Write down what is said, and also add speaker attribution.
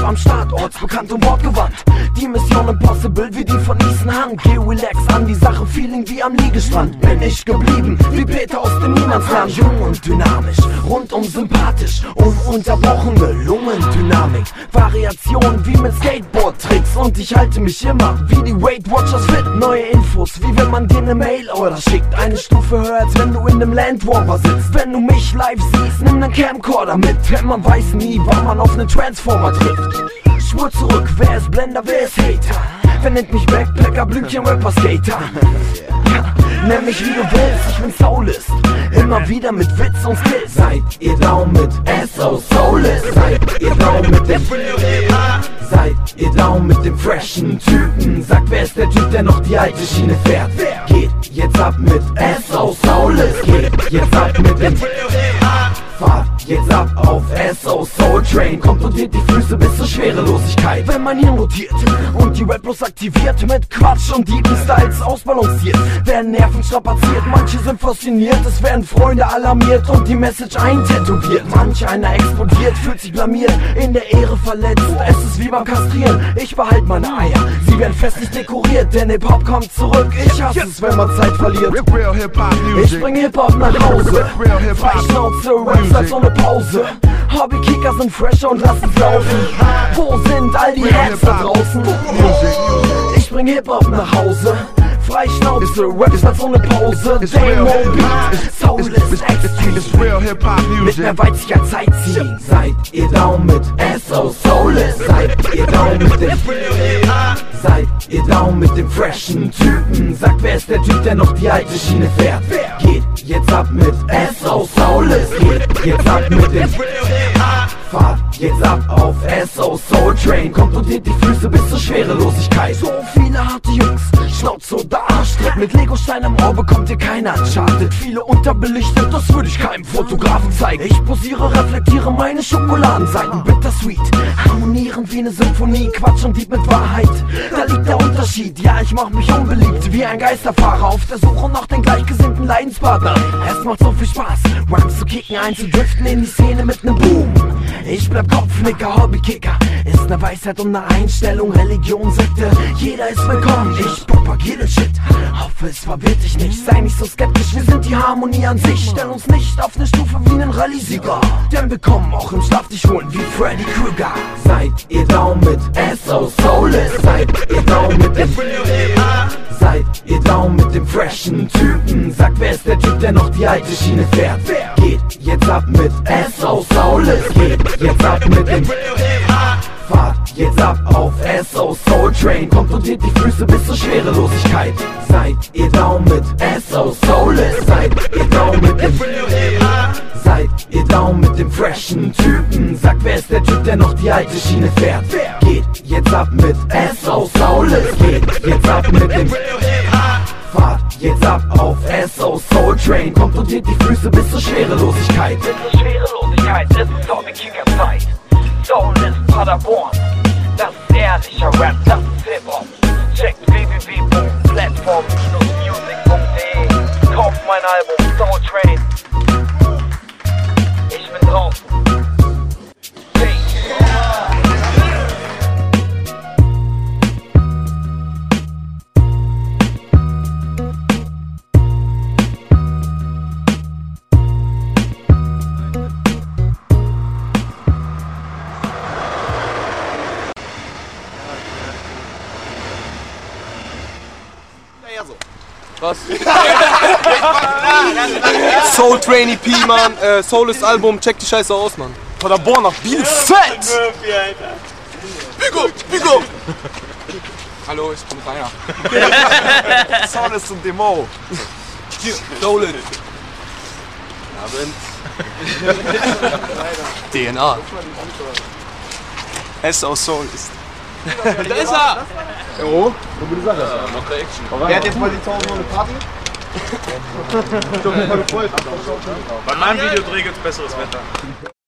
Speaker 1: am Start, ortsbekannt und wortgewandt. Die Mission impossible wie die von Ethan Hunt. Geh relax an die Sache, Feeling wie am Liegestrand. Bin ich geblieben, wie Peter aus dem Niemandsland. Jung und dynamisch, rundum sympathisch, ununterbrochene Lungendynamik. Variationen wie mit Skateboard-Tricks. Und ich halte mich immer wie die Weight Watchers fit. Neue Infos, wie wenn man dir eine Mail-Order schickt. Eine Stufe höher, als wenn du in einem Land Rover sitzt. Wenn du mich live siehst, nimm nen Camcorder mit. Denn man weiß nie, wann man auf nen Transformer trifft. Schwur zurück, wer ist Blender, wer ist Hater? Wer nennt mich Backpacker, Blümchen, Rapper, Skater? Ja, nenn mich wie du willst, ich bin Soulist. Immer wieder mit Witz und Skills. Seid ihr down mit SO Soulist? Seid ihr down mit dem Seid ihr down mit dem freshen Typen? Sagt, wer ist der Typ, der noch die alte Schiene fährt? Geht jetzt ab mit SO Soulist. Geht jetzt ab mit dem Fahrt jetzt ab auf SO Soul Train. Kontrolliert die Füße bis zur Schwerelosigkeit. Wenn mein Hirn rotiert und die Rap bloß aktiviert, mit Quatsch und Dieben Styles ausbalanciert, werden Nerven strapaziert, manche sind fasziniert, es werden Freunde alarmiert und die Message eintätowiert. Manch einer explodiert, fühlt sich blamiert, in der Ehre verletzt. Es ist wie beim Kastrieren, ich behalte meine Eier, sie werden festlich dekoriert, denn Hip-Hop kommt zurück. Ich hasse es, wenn man Zeit verliert. Ich bring Hip-Hop nach Hause, Freischnauze, Raps als ohne Pause. Hobbykicker sind fresher und lassen's laufen. Wo sind all die Heads da draußen? Ich bring Hip-Hop nach Hause, Freischnauze, Raps als ohne Pause. Demo-Beat, Soulist, Extreme, mit mehr Weitsiger Zeit ziehen. Seid ihr down mit SO Soulist? Seid ihr down mit dem Seid ihr down mit dem freshen Typen? Sagt, wer ist der Typ, der noch die alte Schiene fährt? Geht jetzt ab mit SO Soulist. Geht jetzt ab mit dem Fahrt jetzt ab auf SO Soul Train. Kontrolliert die Füße bis zur Schwerelosigkeit. So viele harte Jungs, Schnauze oder Arschtritt. Mit Legostein am Ohr bekommt ihr keine Uncharted. Viele unterbelichtet, das würde ich keinem Fotografen zeigen. Ich posiere, reflektiere meine Schokoladenseiten. Bittersweet, harmonierend wie eine Symphonie. Quatsch und Dieb mit Wahrheit, da liegt der Unterschied. Ja, ich mach mich unbeliebt wie ein Geisterfahrer auf der Suche nach den gleichgesinnten Leidenspartner. Es macht so viel Spaß, Rhymes zu kicken, einzudriften in die Szene mit nem Boom. Ich bleib Kopfnicker, Hobbykicker, ist ne Weisheit und ne Einstellung, Religion, Sekte, jeder ist willkommen. Ich propagiere den Shit, hoffe es verwirrt dich nicht, sei nicht so skeptisch, wir sind die Harmonie an sich. Stell uns nicht auf ne Stufe wie nen Rallye-Sieger, denn wir kommen auch im Schlaf dich holen wie Freddy Krueger. Seid ihr down mit SO Soulist? Seid ihr down mit dem Seid ihr down mit dem freshen Typen? Sagt, wer ist der Typ, der noch die alte Schiene fährt? Geht jetzt ab mit SO Soulist. Geht jetzt ab mit dem Fahrt jetzt ab auf SO Soul Train. Kontrolliert die Füße bis zur Schwerelosigkeit. Seid ihr down mit SO Soulist? Seid ihr down mit dem Seid ihr down mit dem freshen Typen? Sagt, wer ist der Typ, der noch die alte Schiene fährt? Geht jetzt ab mit SO Soulist. Geht jetzt ab mit dem Fahrt jetzt ab auf SO Soul Train. Kontrolliert die Füße bis zur Schwerelosigkeit. Bis zur Schwerelosigkeit ist Hobbykicker-Zeit. Soulist Paderborn, das ist ehrlicher Rap, das ist Hip-Hop. Checkt www.platform-music.de. Kauft mein Album Soul Train. Ich bin draußen.
Speaker 2: Was? Soul Train EP, Mann. Soulist Album, check die Scheiße aus, Mann. Paderborn nach Bielefeld! Bigo! Hallo, ich bin Rainer.
Speaker 3: Soulist und Demo.
Speaker 2: Dolan. DNA.
Speaker 3: SO Soulist.
Speaker 2: Da ist er!
Speaker 3: Jo, eine gute Sache.
Speaker 2: Macht Action.
Speaker 3: Wer hat jetzt mal die 1000 Euro Party?
Speaker 4: Bei meinem Videodreh gibt's besseres Wetter.